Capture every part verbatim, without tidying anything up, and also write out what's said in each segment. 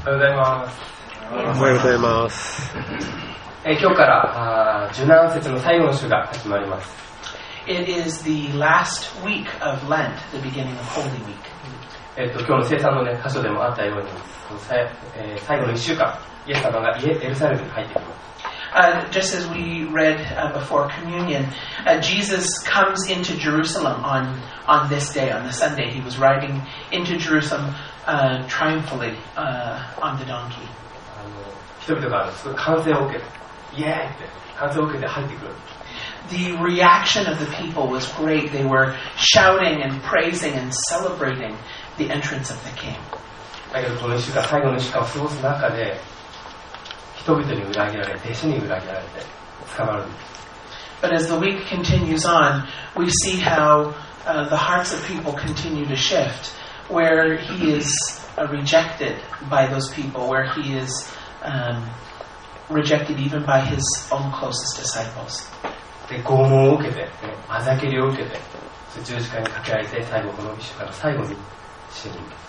おはようございます。 おはようございます。 え今日から受難節の最後の週が始まります。 It is the last week of Lent, the beginning of Holy Week. えっと今日の聖餐のね箇所でもあったように、えー、最後のいっしゅうかん、イエス様がエルサレムに入ってきます。 Uh, just as we read uh, before communion, uh, Jesus comes into Jerusalem on, on this day, on the Sunday. He was riding into Jerusalem uh, triumphantly uh, on the donkey. あの人々がすごい歓声を受けて、イエーイって歓声を受けて入ってくる。 The reaction of the people was great. They were shouting and praising and celebrating the entrance of the king. だけどこのいっしゅうかん、最後のいっしゅうかんを過ごす中で、人々に裏切られ、弟子に裏切られて捕まるんです。 But as the week continues on, we see how uh, the hearts of people continue to shift, where he is uh, rejected by those people, where he is um, rejected even by his own closest disciples. で、拷問を受けて、あざけりを受けて、十字架にかけられて、最後このいっしゅうかんの最後に死ぬんです。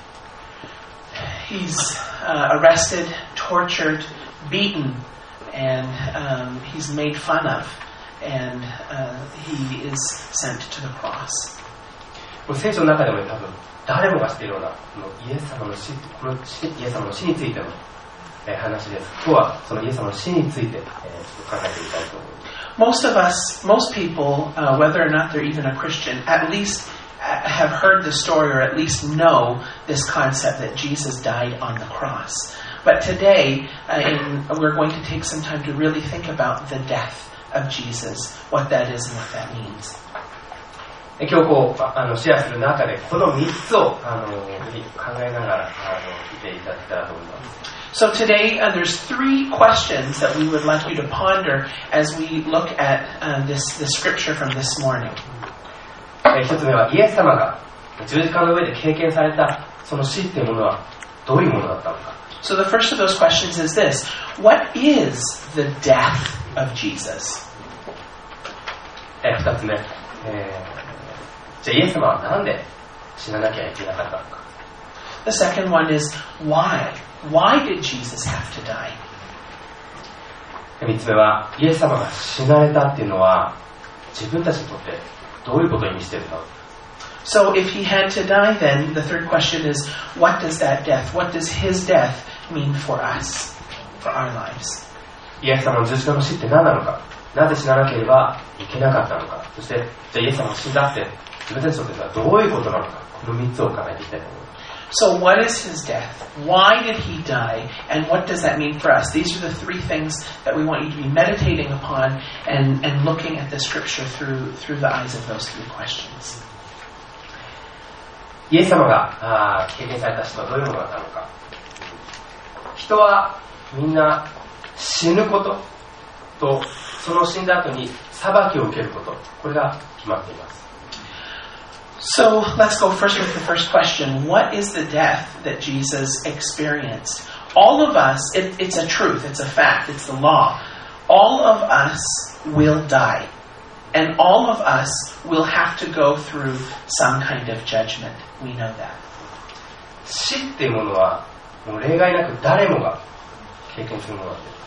He's uh, arrested, tortured, beaten, and um, he's made fun of, and uh, he is sent to the cross. これ聖書の中でも、ね、多分誰もが知っているようなこのイエス様の死、この死イエス様の死についての、えー、話です。今日はそのイエス様の死について、えー、考えてみたいと思います。 Most of us, most people, uh, whether or not they're even a Christian, at least have heard the story or at least know this concept that Jesus died on the cross. But today, uh, in, we're going to take some time to really think about the death of Jesus, what that is and what that means. 今日こうあのシェアする中でこのみっつをあのぜひ考えながらあの見ていただけたらと思います。 So today, uh, there's three questions that we would like you to ponder as we look at uh, this, this scripture from this morning. 一つ目はイエス様が十字架の上で経験されたその死っていうものはどういうものだったのか。 So the first of those questions is this: What is the death of Jesus? え二つ目、えー、じゃあイエス様はなんで死ななきゃいけなかったのか。 The second one is why? Why did Jesus have to die? 三つ目はイエス様が死なれたっていうのは自分たちにとってどういうことを意味しているのか。 So if he had to die, then the third question is, what does that death, what does his death mean for us, for our lives? イエス様の十字架の死って何なのか、なぜ死ななければいけなかったのか、そしてじゃあイエス様が死んだって自分たちにとってはどういうことなのか、この三つを考えていきたいと思います。 So what is his death? Why did he die? And what does that mean for us? These are the three things that we want you to be meditating upon and, and looking at the scripture through, through the eyes of those three questions. イエス様が経験された死とはどういうものだったのか。人はみんな死ぬこととその死んだ後に裁きを受けること、これが決まっています。 So let's go first with the first question. What is the death that Jesus experienced? All of us, it, it's a truth, it's a fact, it's the law. All of us will die. And all of us will have to go through some kind of judgment. We know that. 死っていうものはもう例外なく誰もが経験するものなんです。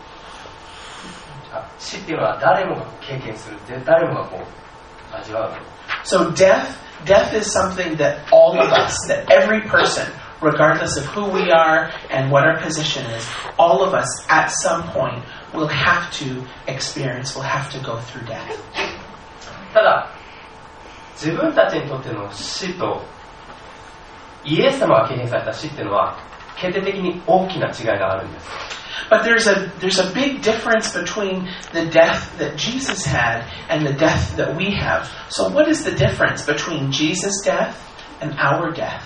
あ、死っていうのは誰もが経験する、誰もがこう味わう。 So death, death is something that all of us, that every person, regardless of who we are and what our position is, all of us at some point will have to experience, will have to go through death. ただ、自分たちにとっての死とイエス様が経験された死っていうのは決定的に大きな違いがあるんです。 But there's a there's a big difference between the death that Jesus had and the death that we have. So what is the difference between Jesus' death and our death?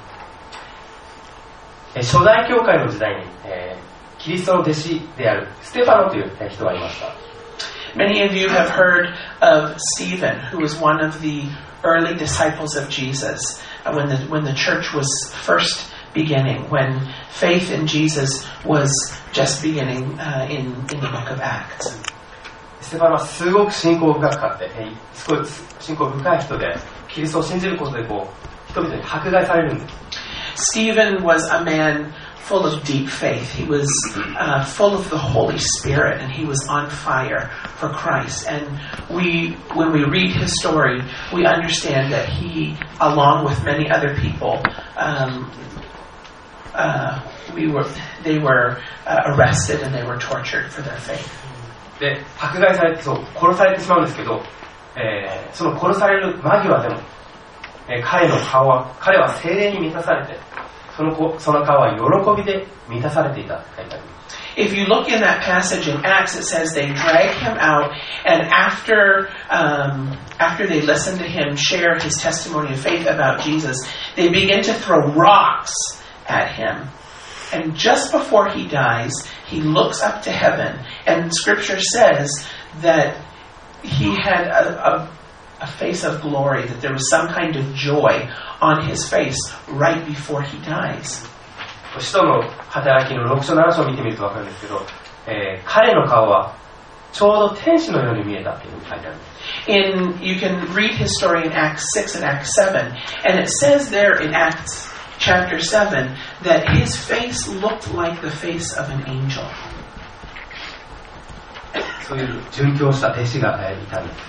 初代教会の時代に、えー、キリストの弟子であるステファノという人がいました。 Many of you have heard of Stephen, who was one of the early disciples of Jesus when the when the church was first beginning, when faith in Jesus was just beginning uh, in, in the book of Acts. ステファノはすごく信仰深かって、すごい信仰深い人で、キリストを信じることでこう人々に迫害されるんです。 Stephen was a man full of deep faith. He was uh, full of the Holy Spirit, and he was on fire for Christ. And we, when we read his story, we understand that he, along with many other people, um, uh, we were, they were uh, arrested and they were tortured for their faith. で、迫害されて、そう、殺されてしまうんですけど、えー、その殺される間際でも、えー、彼の顔は、彼は聖霊に満たされて、その子、その顔は喜びで満たされていたって書いてあります。 If you look in that passage in Acts, it says they drag him out, and after um, after they listen to him share his testimony of faith about Jesus, they begin to throw rocks at him. And just before he dies, he looks up to heaven, and Scripture says that he had a, a, a face of glory, that there was some kind of joy on his face right before he dies. 使徒の働きのろく章なな章を見てみると分かるんですけど、えー、彼の顔はちょうど天使のように見えたっていうふうに書いてあるんです。 In, you can read his story in Acts six and Acts seven, and it says there in Acts chapter seven that his face looked like the face of an angel. そういう殉教した弟子がいたんです。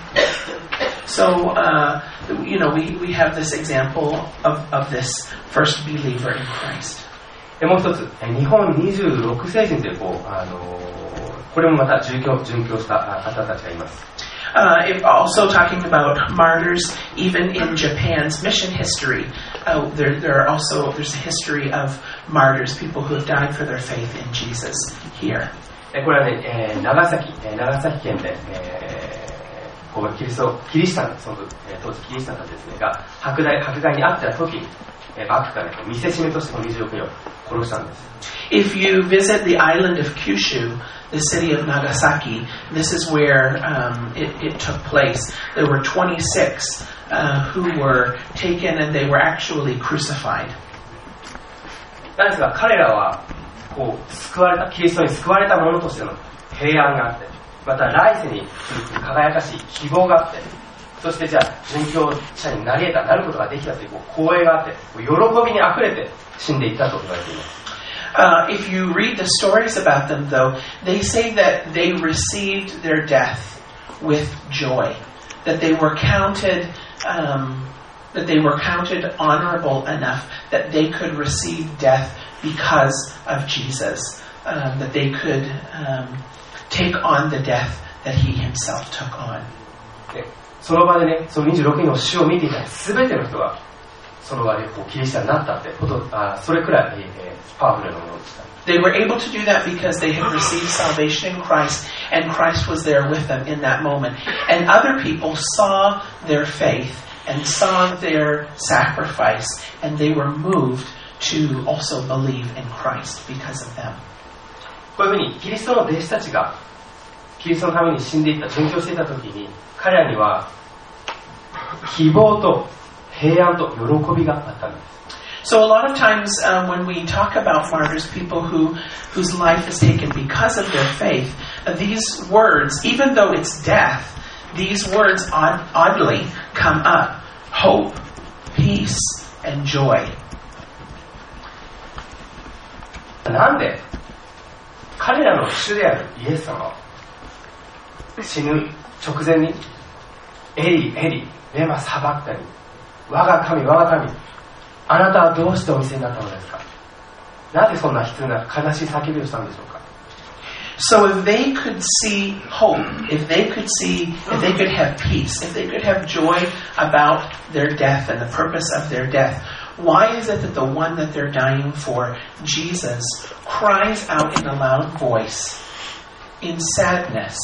So, uh, you know, we, we have this example of, of this first believer in Christ. もう一つ、日本にじゅうろくせい人というこう、あのこれもまた殉教、殉教した方たちがいます。 Uh, if also talking about martyrs, even in Japan's mission history, uh, there, there are also there's a history of martyrs, people who have died for their faith in Jesus here. これはね、えー、長崎、長崎県で、えー、こうキリスト、キリシタン、その当時キリシタンたちですねが迫害、迫害にあった時に、幕府がね、見せしめとしてこのにじゅうろくにんを殺したんです。 If you visit the island of Kyushu, the city of Nagasaki, this is where um, it, it took place. There were twenty-six uh, who were taken and they were actually crucified. なんですが彼らはこう救われた、キリストに救われた者としての平安があって、また来世に輝かしい希望があって、そしてじゃあ殉教者になり得た、なることができたというこう光栄があって、喜びにあふれて死んでいったと言われています。 Uh, if you read the stories about them, though, they say that they received their death with joy, that they were counted, um, that they were counted honorable enough that they could receive death because of Jesus, um, that they could um, take on the death that he himself took on. その場でね、そのにじゅうろくにんの死を見ていたすべての人がその場でこうキリシタンになったってこと、あ、それくらい、えー、パワフルなものでした。 They were able to do that because they had received salvation in Christ, and Christ was there with them in that moment. And other people saw their faith and saw their sacrifice, and they were moved to also believe in Christ because of them. こういうふうにキリストの弟子たちがキリストのために死んでいった、殉教していた時に、彼らには希望と平安と喜びがあったんです。 So a lot of times um, when we talk about martyrs, people who whose life is taken because of their faith, uh, these words, even though it's death, these words odd, oddly come up: hope, peace, and joy. なんで彼らの主であるイエス様は死ぬ直前にエリエリレマサバクタニ、我が神我が神、あなたはどうしてお見せになったのですか。なぜそんな悲痛な悲しい叫びをしたのでしょうか。 So if they could see hope, if they could see, if they could have peace, if they could have joy about their death and the purpose of their death, why is it that the one that they're dying for, Jesus, cries out in a loud voice in sadness,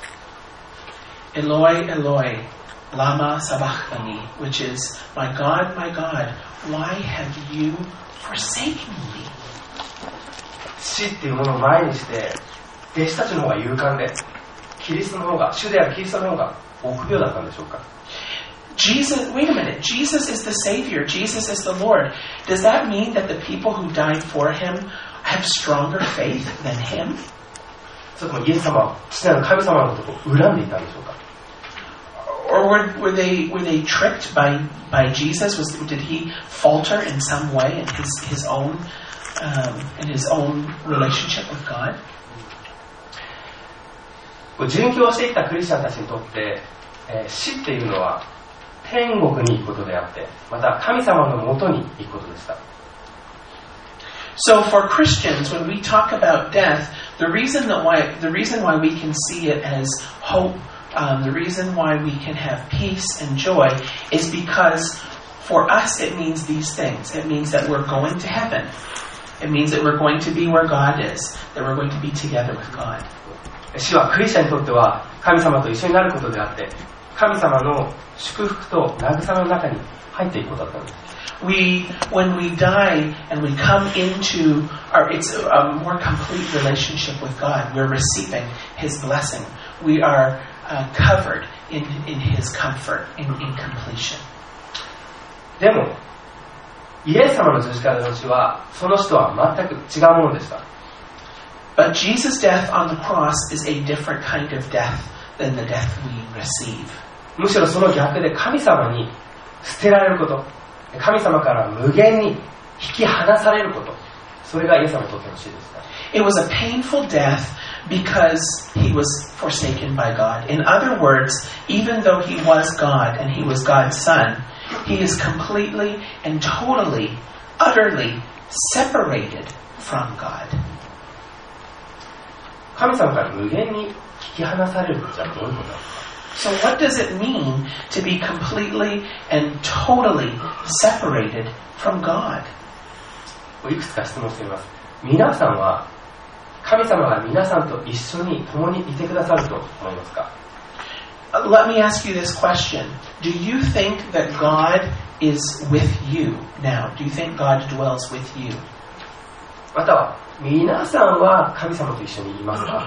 Eloi, Eloi, lama sabachthani, which is, my God, my God, why have you forsaken me? 死っていうものを前にして弟子たちの方が勇敢で、キリストの方が、主であるキリストの方が臆病だったんでしょうか。 Jesus, wait a minute, Jesus is the Savior, Jesus is the Lord. Does that mean that the people who died for him have stronger faith than him? それともイエス様は父なる神様のことを恨んでいたんでしょうか。 Or were, were they were they tricked by by Jesus? Was did he falter in some way in his his own um, in his own relationship with God. 殉教してきたクリスチャンたちにとって、えー、死っていうのは天国に行くことであって、また神様のもとに行くことでした。 So for Christians, when we talk about death, the reason that why the reason why we can see it as hope, um, the reason why we can have peace and joy, is because for us it means these things. It means that we're going to heaven. It means that we're going to be where God is, that we're going to be together with God. 死はクリスチャンにとっては神様と一緒になることであって、神様の祝福と慰めの中に入っていくことだったんです。 We, when we die and we come into our, it's a more complete relationship with God. We're receiving His blessing. We are uh, covered in, in His comfort, in, in completion. でも、イエス様の十字架の死は、その死とは全く違うものでした。 But Jesus' death on the cross is a different kind of death than the death we receive. むしろその逆で神様に捨てられること、神様から無限に引き離されること、それがイエス様にとっての死でした。 It was a painful death because he was forsaken by God. In other words, even though he was God and he was God's son, he is completely and totally, utterly separated from God. 神様から無限に引き離されるじゃどういうことですか？ So what does it mean to be completely and totally separated from God? いくつか質問してみます。皆さんは神様が皆さんと一緒に共にいてくださると思いますか？ Let me ask you this question. Do you think that God is with you now? Do you think God dwells with you? または皆さんは神様と一緒にいますか？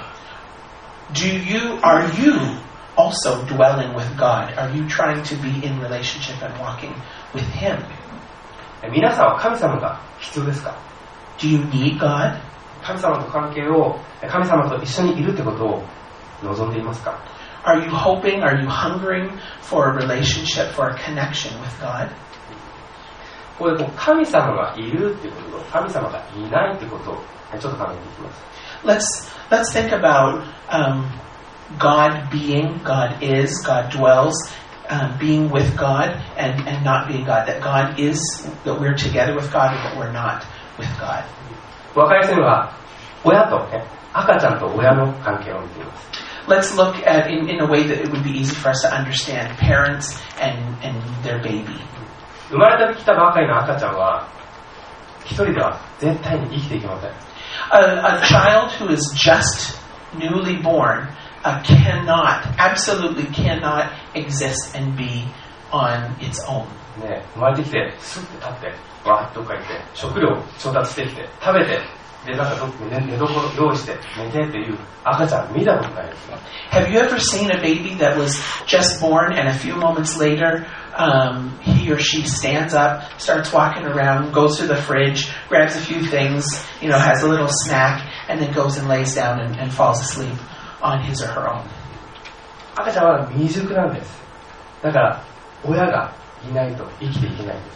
Do you, are you also dwelling with God? Are you trying to be in relationship and walking with Him? 皆さんは神様が必要ですか？ Do you need God? 神様と関係を、神様と一緒にいるってことを望んでいますか？ Are you hoping, are you hungering for a relationship, for a connection with God? ここでこう神様がいるってことと神様がいないってことをちょっと考えていきます。 Let's, let's think about um, God being, God is, God dwells, um, being with God and, and not being God. That God is, that we're together with God and that we're not with God. わかりやすいのは親と、ね、赤ちゃんと親の関係を見ています。 Let's look at in, in a way that it would be easy for us to understand parents and, and their baby. 生まれてきたばかりの赤ちゃんは一人では絶対に生きていけません。 A, a child who is just newly born uh, cannot, absolutely cannot exist and be on its own. ね、生まれてきてスッて立ってわーっとどっか行って食料を調達してきて食べてでなんかどっか寝寝床用意して寝てっていう赤ちゃん見たことないですね。 Have you ever seen a baby that was just born and a few moments later um, he or she stands up, starts walking around, goes to the fridge, grabs a few things, you know, has a little snack, and then goes and lays down and, and falls asleep on his or her own? 赤ちゃんは未熟なんです。だから親がいないと生きていけないんです。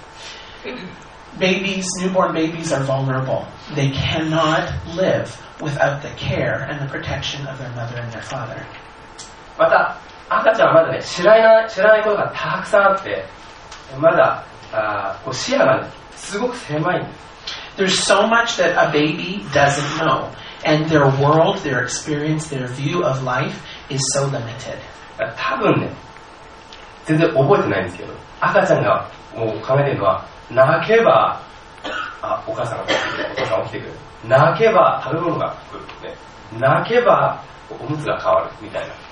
Babies, newborn babies are vulnerable. They cannot live without the care and the protection of their mother and their father. また赤ちゃんはまだね知らない知らないことがたくさんあってまだあこう視野が、ね、すごく狭いんです。 There's so much that a baby doesn't know, and their world, their experience, their view of life is so limited. 多分ね全然覚えてないんですけど赤ちゃんがもう考えてるのは泣けばあお母さんが起きてくるお父さんが起きてくる泣けば食べ物が来る、ね、泣けばおむつが変わるみたいな。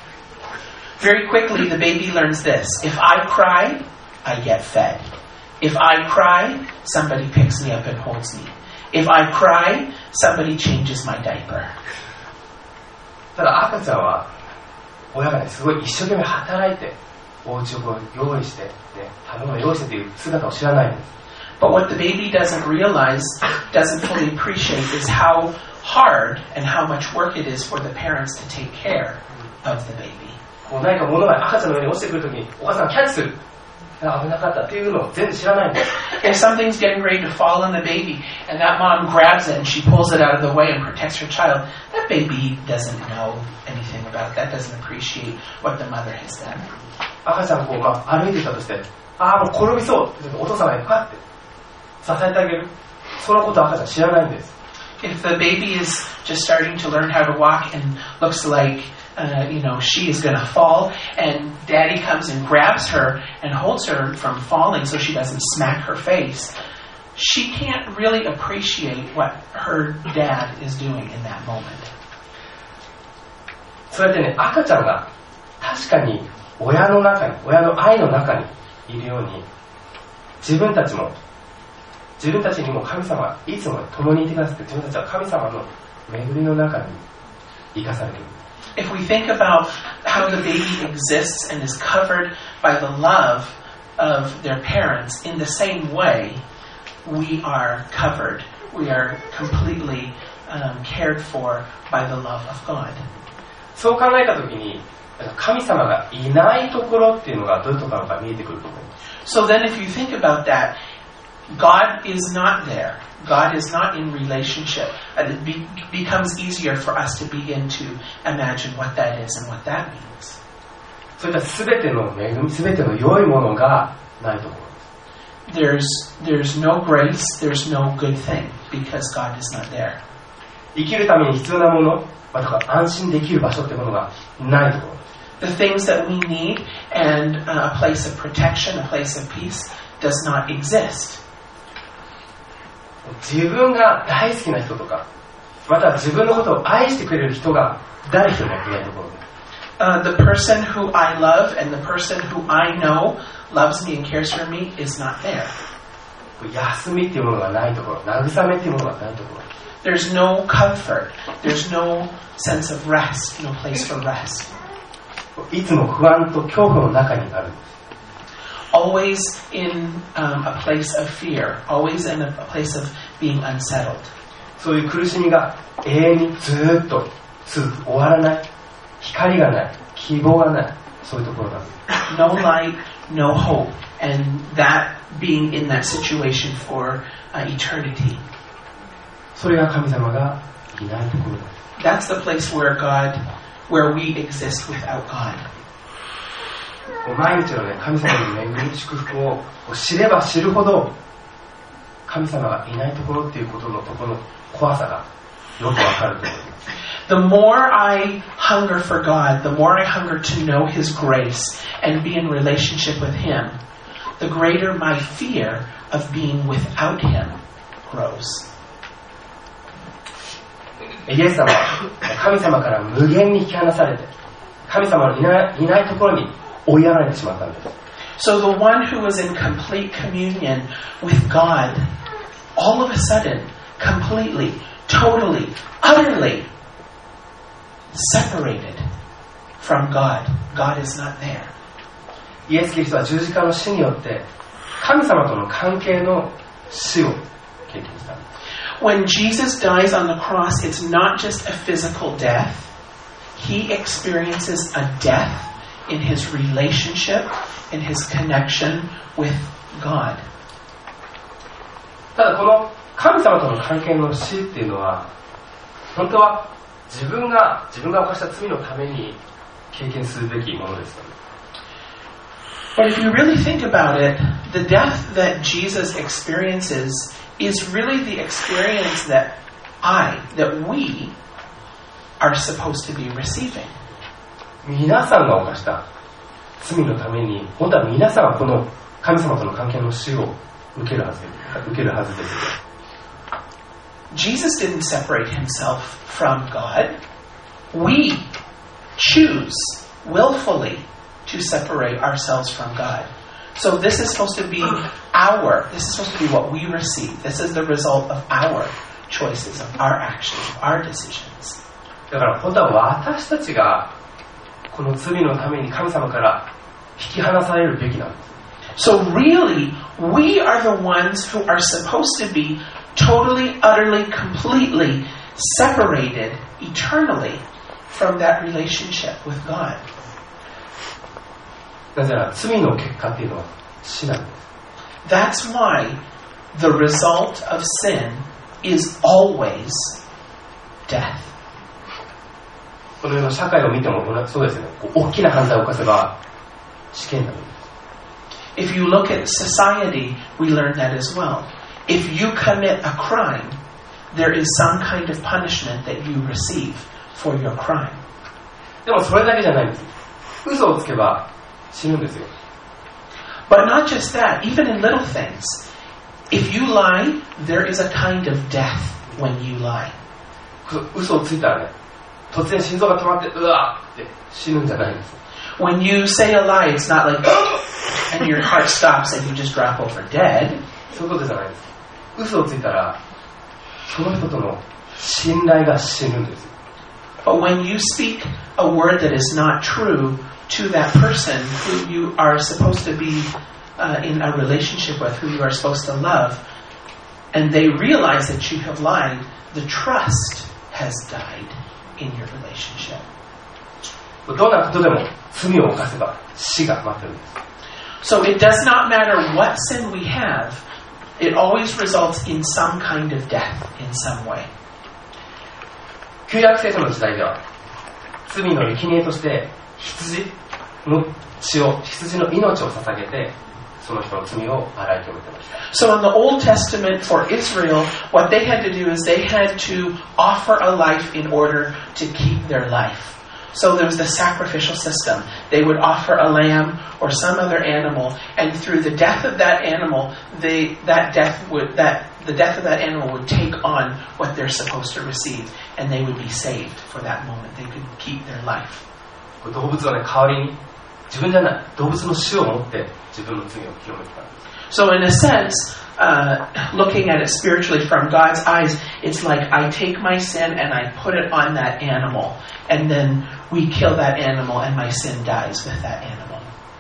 Very quickly the baby learns this. If I cry, I get fed. If I cry, somebody picks me up and holds me. If I cry, somebody changes my diaper. ただ赤ちゃんは親がねすごい一生懸命働いてお家を用意して、ね、食べ物を用意してという姿を知らないんです。 But what the baby doesn't realize, doesn't fully appreciate, is how hard and how much work it is for the parents to take care of the baby. こう何か物が赤ちゃんの上に落ちてくるときにお母さんがキャッチする。 危なかったっていうのを全然知らないんです。 If something's getting ready to fall on the baby, and that mom grabs it and she pulls it out of the way and protects her child, that baby doesn't know anything about that, doesn't appreciate what the mother has done. 赤ちゃんこう、まあ、歩いてたとして、ああ、もう転びそうってお父さんがパッて支えてあげる。そのこと赤ちゃん知らないんです。 If the baby is just starting to learn how to walk and looks like, uh, you know, she is going to fall, and daddy comes and grabs her and holds her from falling so she doesn't smack her face, she can't really appreciate what her dad is doing in that moment. そうやってね、赤ちゃんが確かに親の中に、親の愛の中にいるように、自分たちも自分たちにも神様はいつも共にいてくださって、自分たちは神様の恵みの中に生かされている。 If we think about how the baby exists and is covered by the love of their parents, in the same way, we are covered. We are completely um, cared for by the love of God. そう考えたときに、神様がいないところっていうのがどういうところなのか見えてくると思います。 So then if you think about that, God is not there. God is not in relationship. And it be, becomes easier for us to begin to imagine what that is and what that means. そういったすべての恵み、すべての良いものがないところです。 There's, there's no grace, there's no good thing, because God is not there. 生きるために必要なもの、または安心できる場所ってものがないところです。 The things that we need and uh, a place of protection, a place of peace, does not exist. 自分が大好きな人とか、または自分のことを愛してくれる人が誰一人もいないところです。 Uh, the person who I love and the person who I know loves me and cares for me is not there. 休みっていうものがないところ、慰めっていうものがないところ。 There's no comfort. There's no sense of rest, no place for rest. いつも不安と恐怖の中にあるんです。 Always in um, a place of fear, always in a, a place of being unsettled. そういう苦しみが永遠にずっと続く、終わらない、光がない、希望がない、そういうところなんです。 No light, no hope, and that being in that situation for uh, eternity. それが神様がいないところです。 That's the place where God, where we exist without God. 毎日のね、神様の恵み、祝福を知れば知るほど神様がいないところっていうことのところの怖さがよくわかると思います。 The more I hunger for God, the more I hunger to know His grace and be in relationship with Him, the greater my fear of being without Him grows. イエス様は神様から無限に引き離されて、神様のいない、いないところに追いやられてしまったんです。 So the one who was in complete communion with God, all of a sudden, completely, totally, utterly separated from God. God is not there. イエス・キリストは十字架の死によって神様との関係の死を経験したんです。 When Jesus dies on the cross, it's not just a physical death. He experiences a death in his relationship, in his connection with God. ただこの神様との関係の死っていうのは本当は自分が自分が犯した罪のために経験するべきものです。 But if you really think about it, the death that Jesus experiences is really the experience that I, that we are supposed to be receiving. 皆さんが犯した罪のために本当は皆さんはこの神様との関係の死を受けるはずです。受けるはずです。 Jesus didn't separate himself from God. We choose willfully to separate ourselves from God. So this is supposed to be our, this is supposed to be what we receive. This is the result of our choices, of our actions, of our decisions. だから本当は私たちがこの罪のために神様から引き離されるべきなんです。 So really, we are the ones who are supposed to be totally, utterly, completely separated eternally from that relationship with God. なぜなら罪の結果っていうのは死なんです。 That's why the result of sin is always death. この世の社会を見てもそうですね。こう大きな犯罪を犯せば死刑になるんです。 If you look at society, we learn that as well. If you commit a crime, there is some kind of punishment that you receive for your crime. でもそれだけじゃないんです。嘘をつけば死ぬんですよ。 But not just that, even in little things. If you lie, there is a kind of death when you lie. 嘘をついたらね、突然心臓が止まってうわーって死ぬんじゃないんです。 When you say a lie, it's not like and your heart stops and you just drop over dead. そういうことじゃないです。嘘をついたらその人との信頼が死ぬんですよ。 But when you speak a word that is not true to that person who you are supposed to be uh, in a relationship with, who you are supposed to love, and they realize that you have lied, the trust has died in your relationship. どんなことでも罪を犯せば死が待ってるんです。 So it does not matter what sin we have, it always results in some kind of death in some way. 旧約聖書の時代では罪の生贄として羊の血を羊の命を捧げてその人の罪を洗い清めてました。 So in the Old Testament for Israel, what they had to do is they had to offer a life in order to keep their life. So there was the sacrificial system. They would offer a lamb or some other animal, and through the death of that animal, they that death would that the death of that animal would take on what they're supposed to receive, and they would be saved for that moment. They could keep their life. 動物はね、代わりに自分じゃない動物の死をもって自分の罪を清めてたんです。 So in a sense, uh, looking at it spiritually from God's eyes, it's like I take my sin and I put it on that animal, and then we kill that animal and my sin dies with that animal.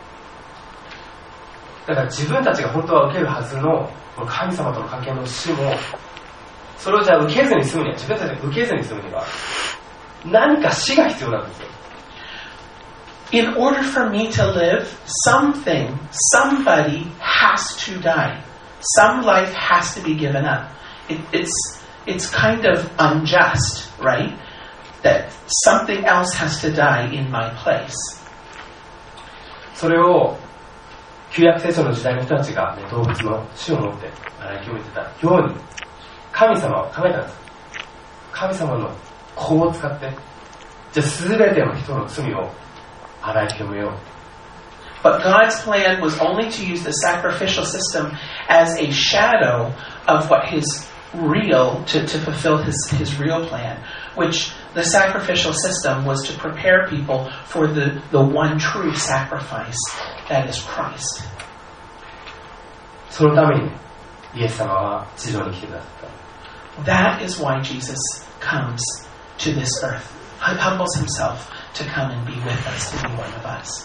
だから自分たちが本当は受けるはずのこの神様との関係の死もそれをじゃあ受けずに済むには自分たちが受けずに済むには何か死が必要なんですよ。 In order for me to live, something, somebody has to die. Some life has to be given up. It, it's, it's kind of unjust, right? That something else has to die in my place. それを旧約聖書の時代の人たちが、ね、動物の死をもって洗い清めてたように神様は考えたんです。神様の子を使ってじゃあ全ての人の罪を洗い清めよう。 But God's plan was only to use the sacrificial system as a shadow of what his real, to, to fulfill his, his real plan, which the sacrificial system was to prepare people for the, the one true sacrifice, that is Christ. そのためにイエス様は地上に来てくださった。 That is why Jesus comes to this earth, humbles himself to come and be with us, to be one of us.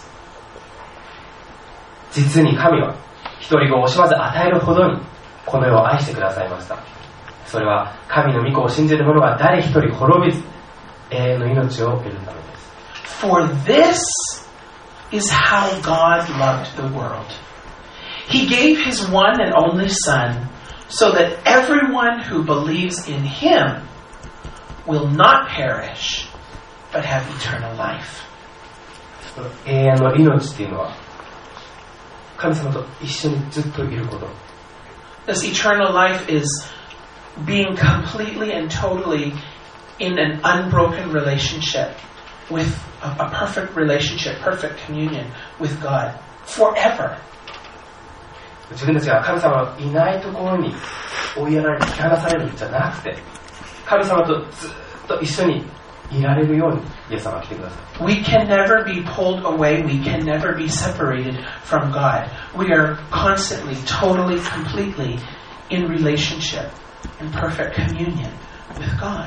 実に神は一人子を惜しまず与えるほどにこの世を愛してくださいました。それは神の御子を信じる者が誰一人滅びず永遠の命を得るためです。 For this is how God loved the world. He gave his one and only Son so that everyone who believes in him will not perish but have eternal life. 永遠の命っていうのは神様と一緒にずっといること。 This eternal life is being completely and totally in an unbroken relationship with a, a perfect relationship, perfect communion with God forever. 自分たちが神様のいないところに追いやられて引き離されるんじゃなくて神様とずっと一緒にいられるようにイエス様が来てください。 We can never be pulled away. We can never be separated from God. We are constantly, totally, completely in relationship, in perfect communion with God.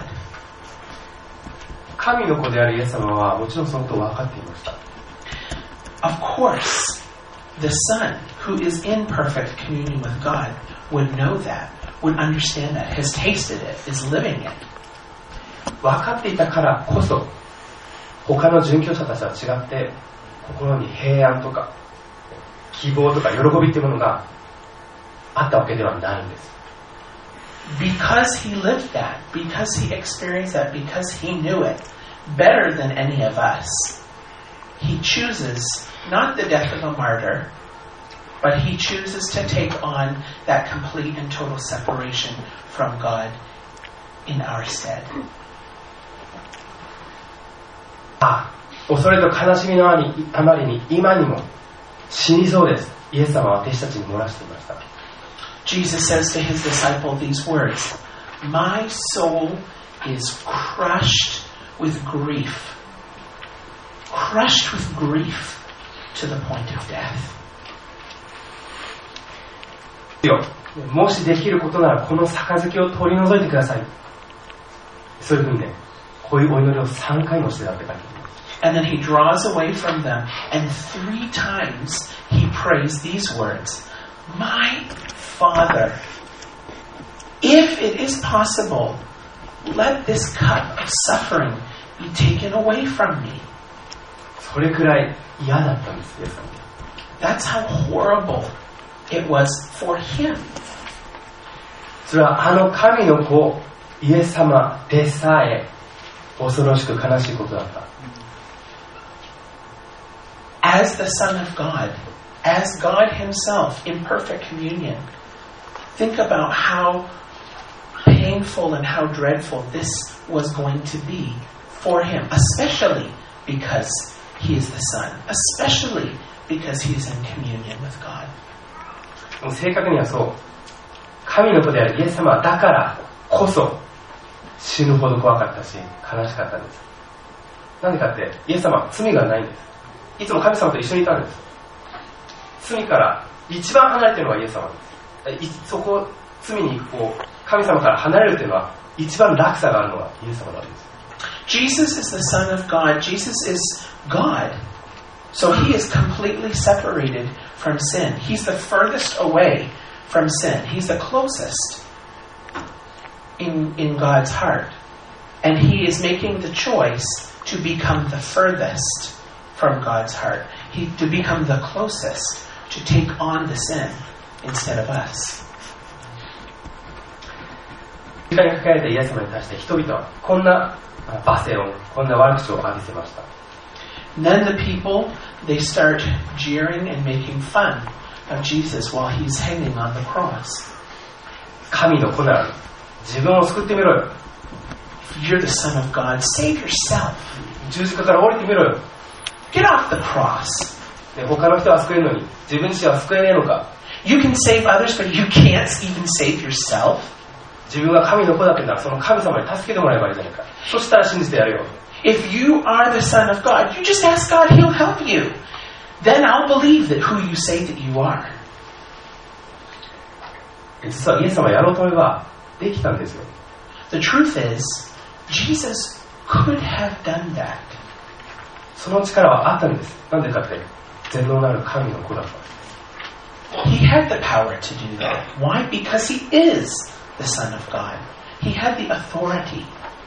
神の子であるイエス様はもちろんそのことを分かっていました。 Of course, the Son, who is in perfect communion with God, would know that, would understand that, has tasted it, is living it. 分かっていたからこそ他の殉教者たちとは違って心に平安とか希望とか喜びっていうものがあったわけではないんです。 Because he lived that, because he experienced that, because he knew it better than any of us, he chooses not the death of a martyr, but he chooses to take on that complete and total separation from God in our stead. あ、恐れと悲しみのあまりに今にも死にそうです。イエス様は弟子たちに漏らしていました。 Jesus says to his disciple these words, "My soul is crushed with grief, crushed with grief to the point of death." もしできることならこの杯を取り除いてください。そういうふうにね、こういうお祈りをさんかいもしてたって書いてあります。 And then he draws away from them, and three times he prays these words, "My Father, if it is possible, let this cup of suffering be taken away from me." それくらい嫌だったんです、イエス様。 That's how horrible it was for him. それはあの神の子、イエス様でさえ恐ろしく悲しいことだった。 As the Son of God, as God himself in perfect communion, think about how painful and how dreadful this was going to be for him, especially because he is the Son, especially because he is in communion with God. 正確にはそう、神の子であるイエス様だからこそ死ぬほど怖かったし悲しかったんです。なんでかって、イエス様は罪がないんです。いつも神様と一緒にいたんです。罪から一番離れているのがイエス様です。そこ、罪にこう神様から離れるというのは一番落差があるのがイエス様なんです。 Jesus is the Son of God. Jesus is God. So he is completely separated from sin. He's the furthest away from sin. He's the closest in, in God's heart. And he is making the choice to become the furthest from God's heart. He, to become the closest, to take on the sin instead of us. 十字架にかけられたイエス様に対して人々はこんな罵声を、こんな悪口を浴びせました。 Then the people, they start jeering and making fun of Jesus while he's hanging on the cross. 神の子なら自分を救ってみろよ。 You're the Son of God. Save yourself. 十字架から降りてみろよ。 Get off the cross. ね、他の人は救えるのに自分自身は救えねえのか。 You can save others, but you can't even save yourself. 自分が神の子だってならその神様に助けてもらえばいいじゃないか。そしたら信じてやるよ。 If you are the Son of God, you just ask God, He'll help you. Then I'll believe that who you say that you are. 実はイエス様はやろうと思えばできたんですよ。 The truth is, Jesus could have done that. その力はあったんです。なんでかって全能なる神の子だった。 He had the power to do that. Why? Because He is the Son of God. He had the authority.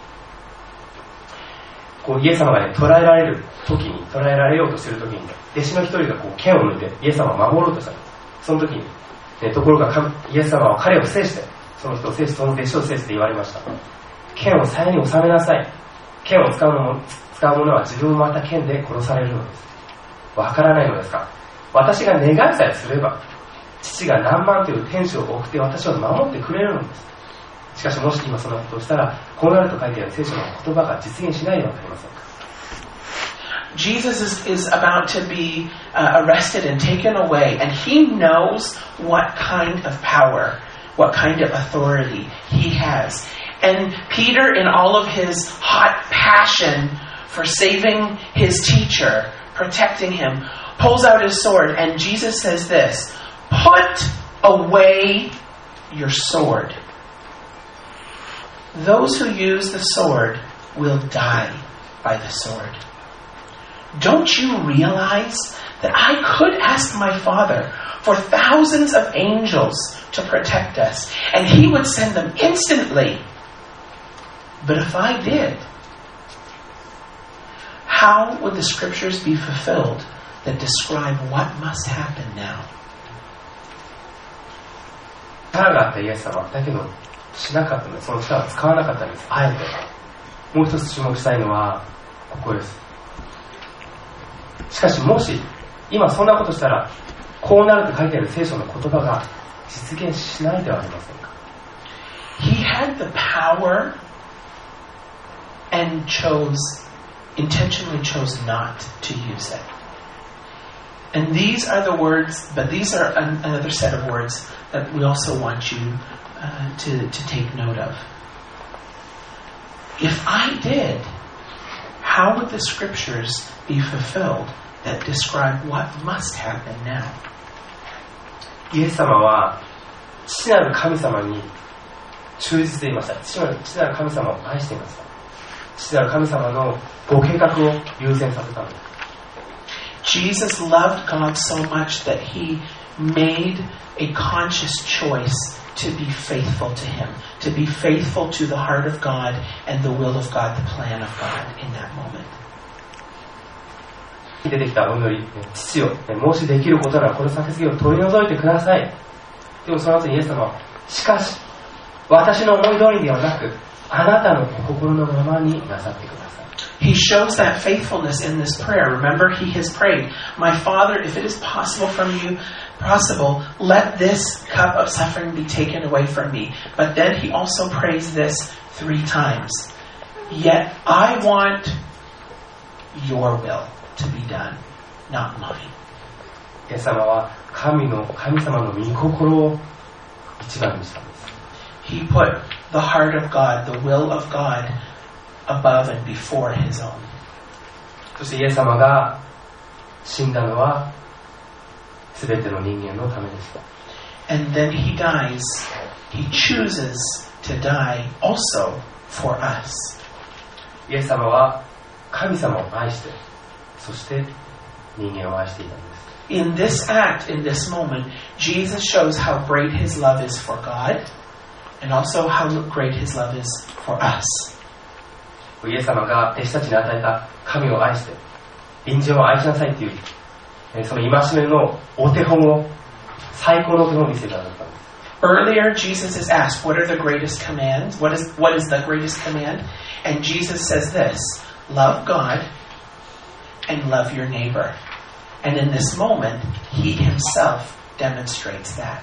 こうイエス様がね、捕らえられる時に、捕らえられようとする時に、ね、弟子の一人がこう剣を抜いてイエス様を守ろうとしたんです。その時に、ね、ところがイエス様は彼を制して、その人を制して、その弟子を制して言われました。剣を鞘に収めなさい。剣を使うのも使う者は自分もまた剣で殺されるのです。わからないのですか。私が願いさえすれば、父が何万という天使を送って私を守ってくれるのです。しかしもし今そのことをしたらこうなると書いてある聖書の言葉が実現しないではありませんか。 Jesus is, is about to be uh, arrested and taken away, and he knows what kind of power, what kind of authority he has. And Peter, in all of his hot passion for saving his teacher, protecting him, pulls out his sword, and Jesus says this, "Put away your sword. Those who use the sword will die by the sword. Don't you realize that I could ask my Father for thousands of angels to protect us, and He would send them instantly? But if I did, how would the scriptures be fulfilled that describe what must happen now. 力があったイエス様だけどしなかったので、その力を使わなかったんです。あえて。もう一つ注目したいのはここです。しかしもし今そんなことしたらこうなると書いてある聖書の言葉が実現しないではありませんか。 He had the power and chose, intentionally chose not to use it. And these are the words, but these are an, another set of words that we also want you uh, to, to take note of. If I did, how would the scriptures be fulfilled that describe what must happen now? イエス様は父なる神様に忠実でいました。父なる、父なる神様を愛していました。父なる神様のご計画を優先させたのです。 Jesus loved God so much that he made a conscious choice to be faithful to him, to be faithful to the heart of God and the will of God, the plan of God in that moment. 出てきたお祈り、父よ、もしできることならこの先々を取り除いてください。でもその後にイエス様は、しかし私の思い通りではなく、あなたの心のままになさってください。 He shows that faithfulness in this prayer. Remember, he has prayed, My Father, if it is possible from you, possible, let this cup of suffering be taken away from me. But then he also prays this three times. Yet I want your will to be done, not mine. イエス様は神の神様の御心を一番にしたんです。 He put the heart of God, the will of God, above and before his own. そしてイエス様が死んだのはすべての人間のためでした。 And then he dies. He chooses to die also for us. イエス様は神様を愛して、そして人間を愛していたんです。 In this act, in this moment, Jesus shows how great his love is for God, and also how great his love is for us. イエス様が弟子たちに与えた神を愛して隣人を愛しなさいというその戒めのお手本を最高のお手本を見せてくださったんです。 Earlier, Jesus is asked, what are the greatest commands? What is, what is the greatest command? And Jesus says this, love God and love your neighbor. And in this moment, he himself demonstrates that.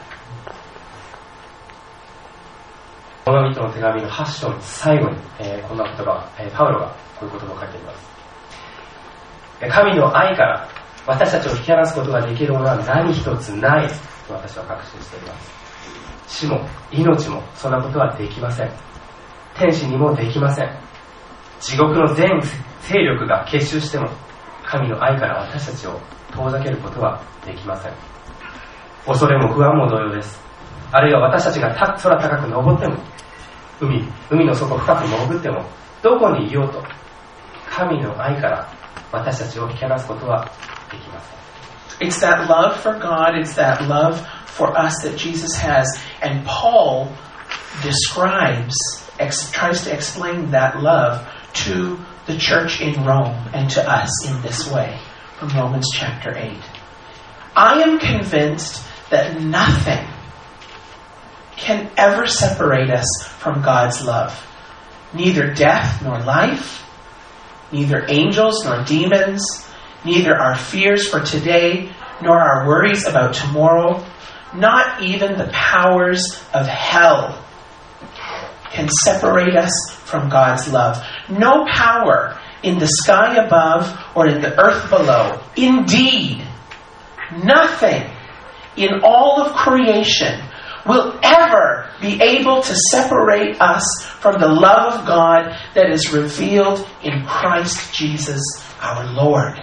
ローマ人の手紙のはち章の最後に、えー、こんな言葉、えー、パウロがこういう言葉を書いています。神の愛から私たちを引き離すことができるものは何一つないと私は確信しています。死も命もそんなことはできません。天使にもできません。地獄の全勢力が結集しても神の愛から私たちを遠ざけることはできません。恐れも不安も同様です。あるいは私たちが空高く登っても海、海の底深く潜ってもどこにいようと神の愛から私たちを引き離すことはできません。 It's that love for God, it's that love for us that Jesus has. And Paul describes, ex, tries to explain that love to the church in Rome and to us in this way from Romans chapter eight. I am convinced that nothing can ever separate us from God's love. Neither death nor life, neither angels nor demons, neither our fears for today nor our worries about tomorrow, not even the powers of hell can separate us from God's love. No power in the sky above or in the earth below. Indeed, nothing in all of creation will ever be able to separate us from the love of God that is revealed in Christ Jesus our Lord.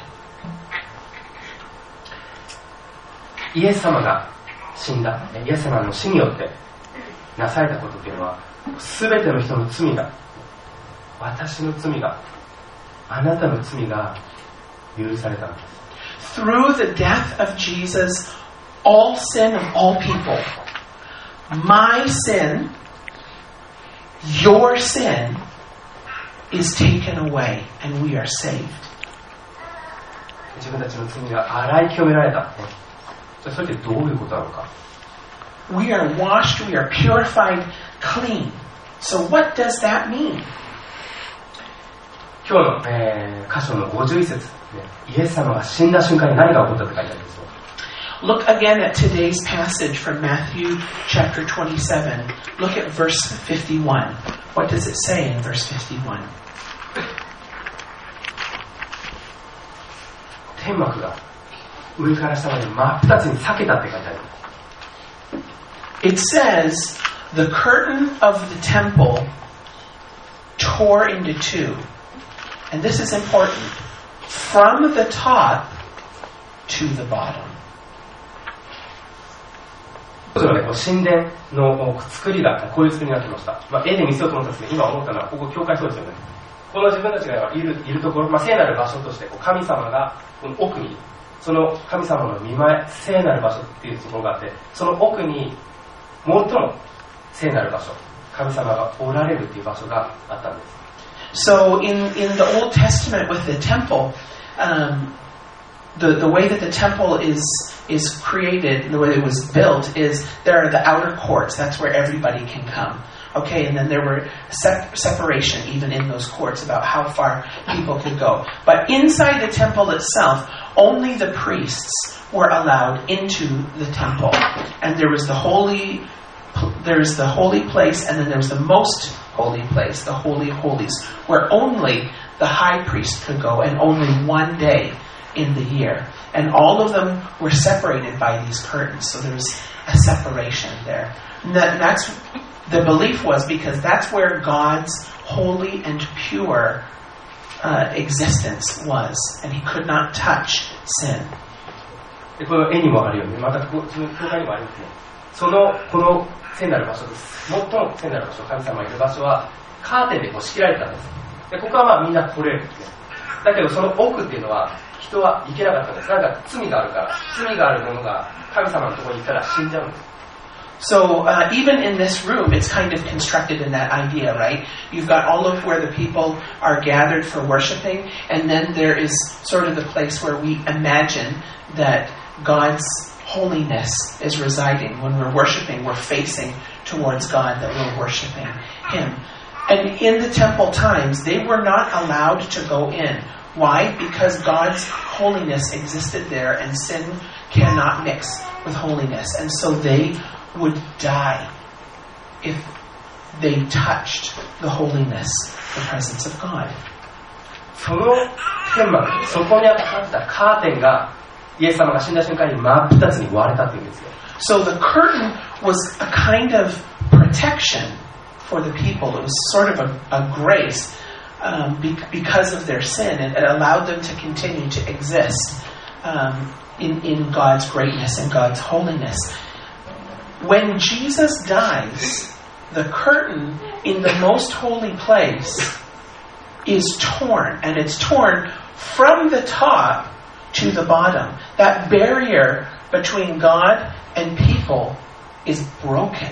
イエス様が死んだ、イエス様の死によってなされたことというのは、すべての人の罪が、私の罪が、あなたの罪が許されたのです。 Through the death of Jesus, all sin of all people, my sin, your sin, is taken away and we are saved. 自分たちの罪が洗い清められた。それってどういうことなのか。 We are washed, we are purified, clean. So what does that mean? 今日の、えー、箇所のごじゅういち節、ね、イエス様が死んだ瞬間に何が起こったって書いてあるんですよ。 Look again at today's passage from Matthew chapter twenty-seven. Look at verse fifty-one. What does it say in verse fifty-one? 天幕が上から下まで真っ二つに裂けたって書いてある。 It says, the curtain of the temple tore into two. And this is important. From the top to the bottom. そうね、神殿の作りがこういう作りになってました。まあ、絵で見せようと思ったんですけど、今思ったのはここ教会そうですよね。この自分たちがいる、いるところ、まあ、聖なる場所としてこう神様がこの奥に、その神様の御前、聖なる場所っていうところがあって、その奥に最も聖なる場所、神様がおられるっていう場所があったんです。 So in, in the Old Testament with the temple, um, the, the way that the temple is, is created, the way it was built, is there are the outer courts. That's where everybody can come. Okay, and then there were sep- separation even in those courts about how far people could go. But inside the temple itself, only the priests were allowed into the temple. And there was the holy, there was the holy place, and then there was the most holy place, the Holy of Holies, where only the high priest could go, and only one day in the year. And all of them were separated by these curtains, so there was a separation there. And that, that's the belief was because that's where God's holy and pure uh, existence was, and He could not touch sin. でこの絵にもあるように、またここ教会にもありますね。そのこの聖なる場所です。最も聖なる場所、神様がいる場所はカーテンでこう仕切られたんです。でここはまあみんな来れるんですね。だけどその奥っていうのは人は行けなかったんです。なんか罪があるから、罪があるものが神様のところに行ったら死んじゃうんです。 So uh, even in this room, it's kind of constructed in that idea, right? You've got all of where the people are gathered for worshiping, and then there is sort of the place where we imagine that God's holiness is residing. When we're worshiping, we're facing towards God, that we're worshiping Him. And in the temple times, they were not allowed to go in. Why? Because God's holiness existed there, and sin cannot mix with holiness. And so they would die if they touched the holiness, the presence of God. その天幕、そこにあったカーテンがイエス様が死んだ瞬間に真っ二つに割れたっていうんですよ。 So the curtain was a kind of protection for the people. It was sort of a, a grace um, be, because of their sin, and it allowed them to continue to exist um, in, in God's greatness and God's holiness. When Jesus dies, the curtain in the most holy place is torn, and it's torn from the top to the bottom. That barrier between God and people is broken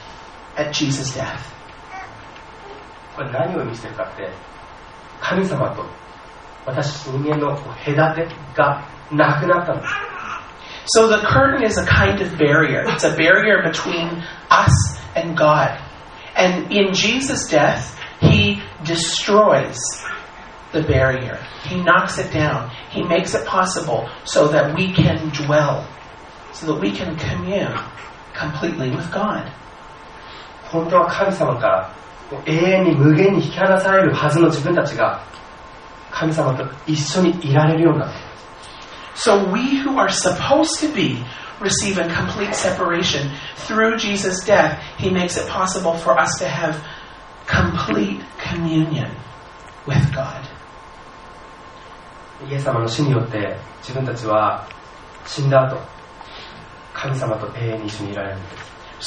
at Jesus' death. これ何を意味してるかって、神様と私人間の隔てがなくなったんです。 So the curtain is a kind of barrier. It's a barrier between us and God. And in Jesus' death, He destroys the barrier. He knocks it down. He makes it possible so that we can dwell, so that we can commune completely with God. 本当は神様から永遠に無限に引き離されるはずの自分たちが神様と一緒にいられるようになった。 So we who are supposed to be receive a complete separation through Jesus' death. He makes it possible for us to have complete communion with God. イエス様の死によって自分たちは死んだ後、神様と永遠に一緒にいられるんです。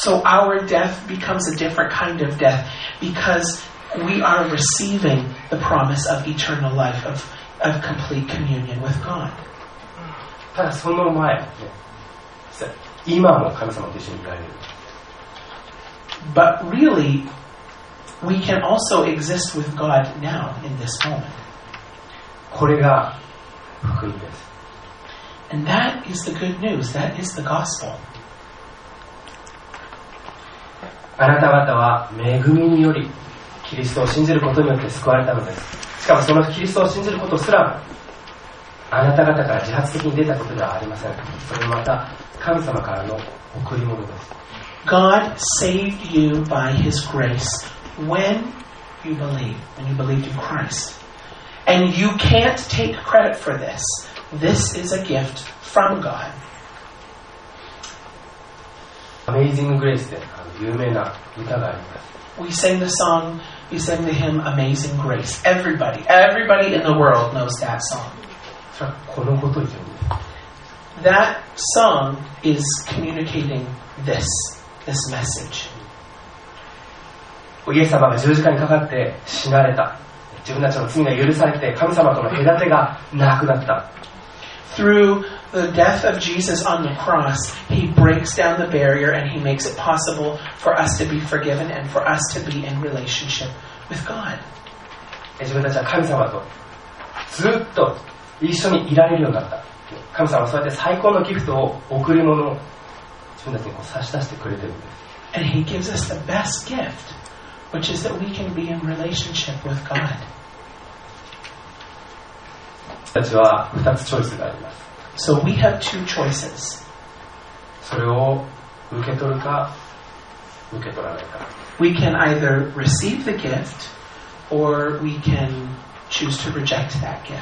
So our death becomes a different kind of death because we are receiving the promise of eternal life, of, of complete communion with God. ただその前、ね、今も神様と一緒にいられる。 But really, we can also exist with God now in this moment. これが福音です。 And that is the good news. That is the gospel. あなた方は恵みによりキリストを信じることによって救われたのです。しかもそのキリストを信じることすらあなた方から自発的に出たことではありません。それもまた神様からの贈り物です。 God saved you by His grace when you believe, when you believed in Christ. And you can't take credit for this. This is a gift from God. Amazing Grace で有名な歌があります。 We sang the song, we sang the hymn Amazing Grace. Everybody, everybody in the world knows that song. それはこのことを言っているんです。 That song is communicating this, this message. イエス様が十字架にかかって死なれた。自分たちの罪が許されて神様との隔てがなくなった。 Through the death of Jesus on the cross, He breaks down the barrier and He makes it possible for us to be forgiven and for us to be in relationship with God. 自分たちは神様とずっと一緒にいられるようになった。神様はそうやって最高のギフトを贈り物を自分たちにこう差し出してくれてるんです。 And He gives us the best gift, which is that we can be in relationship with God. 私たちは二つチョイスがあります。 So we have two choices. それを受け取るか受け取らないか。 We can either receive the gift or we can choose to reject that gift.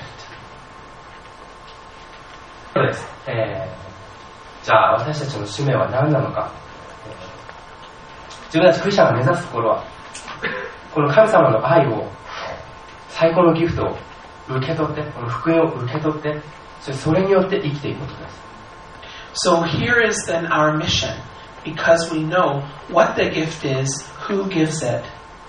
そうです。えー、じゃあ私たちの使命は何なのか。自分たちクリスチャンが目指すところはこの神様の愛を最高のギフトを受け取ってこの福音を受け取ってそれ、それによって生きていくことです。 So here is then our mission, because we know what the gift is, who gives it,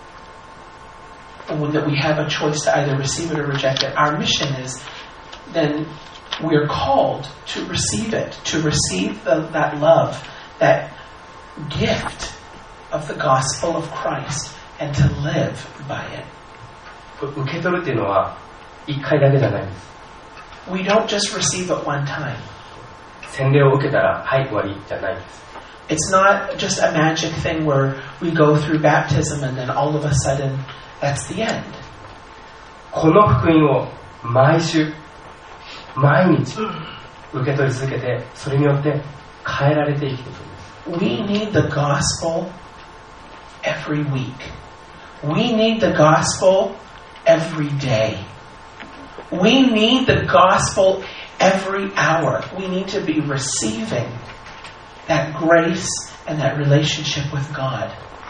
and that we have a choice to either receive it or reject it. Our mission is then we are called to receive it, to receive the, that love, that gift of the gospel of Christ, and to live by it. 受け取るっていうのは一回だけじゃないです。 We don't just receive it one time. 洗礼を受けたらはい終わりじゃないです。 It's not just a magic thing where we go through baptism and then all of a sudden that's the end. この福音を毎週毎日受け取り続けてそれによって変えられて生きていくんです。 We need the gospel every week. We need the gospel every day. We need the gospel every hour. We need to be receiving that grace and that relationship with God.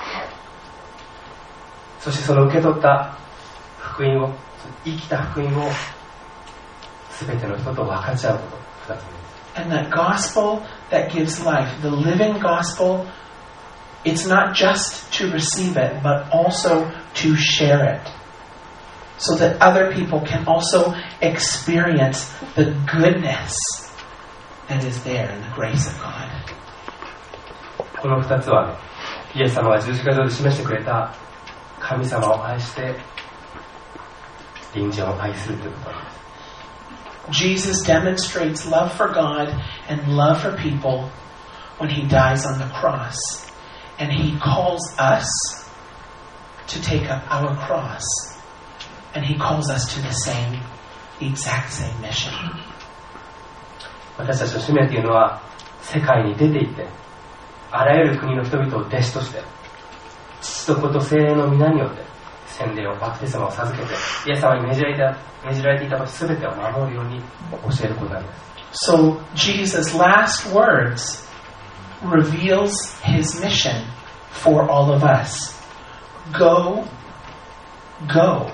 そしてその受け取った福音を生きた福音を全ての人と分かち合うこと。二つ目です。 And that gospel that gives life, the living gospel, it's not just to receive it, but also to share it. So that other people can also experience the goodness that is there in the grace of God. この二つはね、イエス様が十字架上で示してくれた神様を愛して隣人を愛するということなんです。 Jesus demonstrates love for God and love for people when He dies on the cross. And He calls us to take up our cross. And He calls us to the same, the exact same mission. 私たちの使命というのは世界に出て行ってあらゆる国の人々を弟子として父と子と聖霊の皆によって洗礼をバプテスマを授けてイエス様に命じられた命じられていたことすべてを守るように教えることなんです。 So Jesus' last words reveals His mission for all of us. Go, go,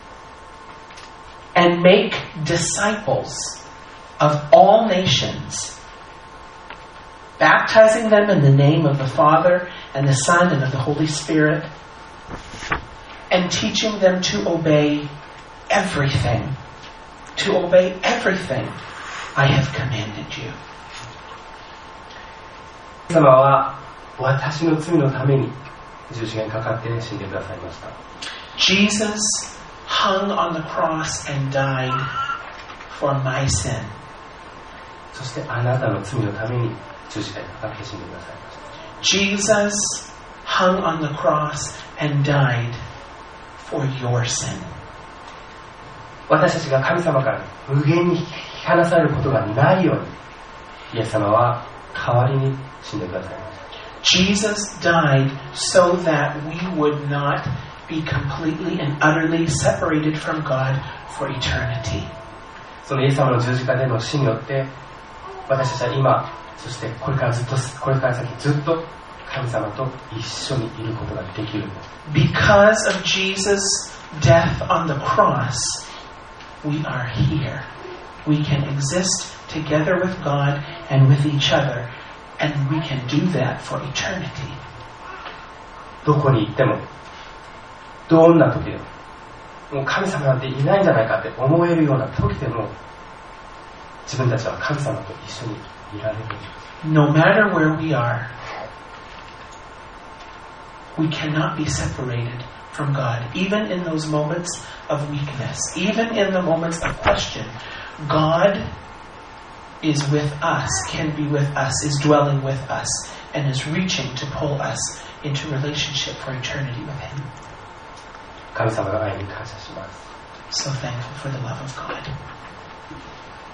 and make disciples of all nations, baptizing them in the name of the Father and the Son and of the Holy Spirit, and teaching them to obey everything, to obey everything I have commanded you. イエス様は私の罪のために十字架にかかって死んでくださいました。 Jesus hung on the cross and died for my sin. そしてあなたの罪のために十字架にかかって死んでくださいました。 Jesus hung on the cross and died for your sin. 私たちが神様から無限に引き離されることがないように、イエス様は代わりに死んでくださいました。 Jesus died so that we would not be completely and utterly separated from God for eternity. そのイエス様の十字架での死によって私たちは今、そしてこれからずっとこれから先ずっと神様と一緒にいることができるんです。 Because of Jesus' death on the cross, we are here. We can exist together with God and with each other, and we can do that for eternity. どこに行ってもどんな時でももう神様なんていないんじゃないかって思えるような時でも自分たちは神様と一緒にいられるんです。 No matter where we are, we cannot be separated from God. Even in those moments of weakness, even in the moments of question, God is with us, can be with us, is dwelling with us, and is reaching to pull us into relationship for eternity with Him. 神様の愛に感謝します。 So thankful for the love of God.